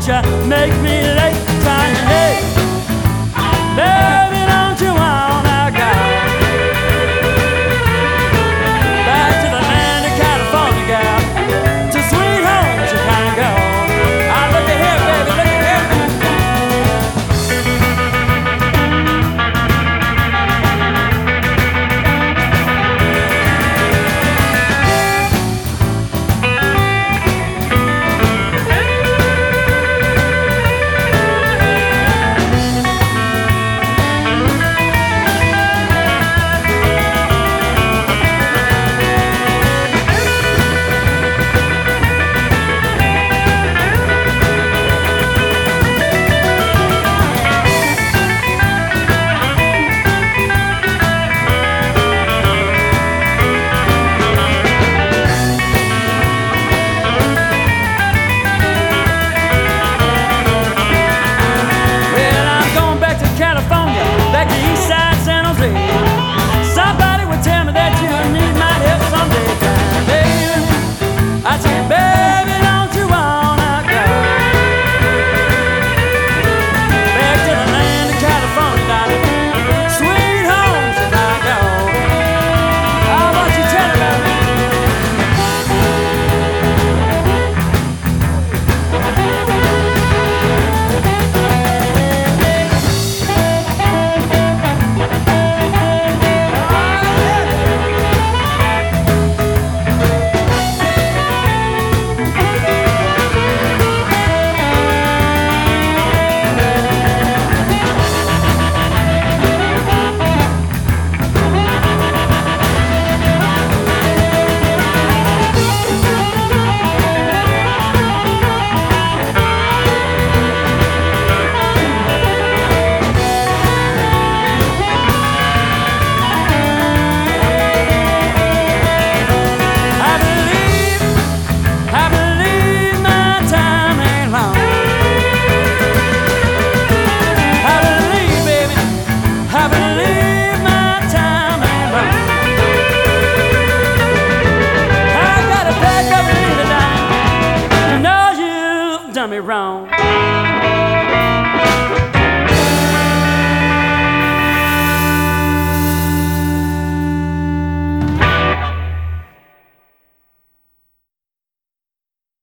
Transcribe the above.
don't you make me late crying, hey, baby, don't you wanna go back to the land of California, gal, to sweet home Chicago. Ah, look at here, baby, look at here. Back to East Side San Jose. Somebody would tell me that you need my help someday, baby. I said, baby, don't you wanna go back to the land of California, darling, sweet home Chicago. Oh, what you tell about me? Done me wrong.